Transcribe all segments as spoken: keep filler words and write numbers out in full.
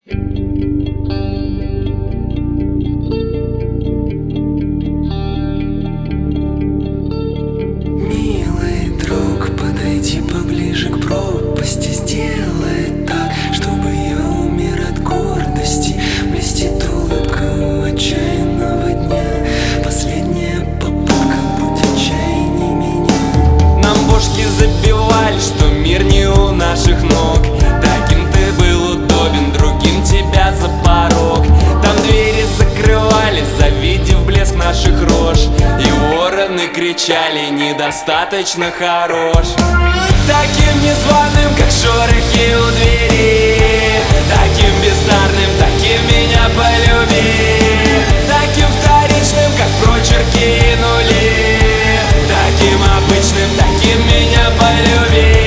Милый друг, подойди поближе к пропасти, сделай так, чтобы я умер от гордости. Блестит улыбка у отчаянного дня, последняя попытка, будь отчаянней меня. Нам бошки забивали, что мир не у наших ног. Таким ты был удобен, другим тебя за порог. Там двери закрывали, завидев блеск наших рож, и вороны кричали: недостаточно хорош. Таким незваным, как шорохи у двери, таким бездарным, таким меня полюби. Таким вторичным, как прочерки и нули, таким обычным, таким меня полюби.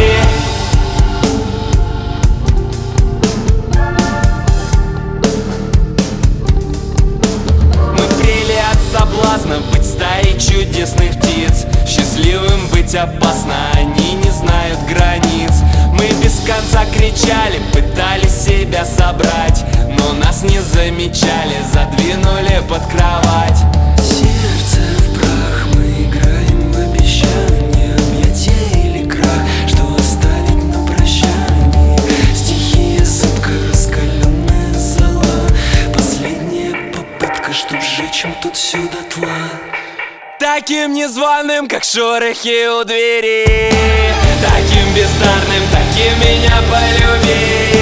Мы прели от соблазна быть стаей чудесных птиц. Счастливым быть опасно, они не знают границ. Мы без конца кричали, пытались себя собрать, но нас не замечали, задвинули под кровать. Сердце в прах, мы играем в обещания, объятия или крах, что оставить на прощание. Стихия зыбка, раскаленная зола, последняя попытка, чтоб сжечь им тут всю дотла. Таким незваным, как шорохи у двери, таким бездарным, таким меня полюби.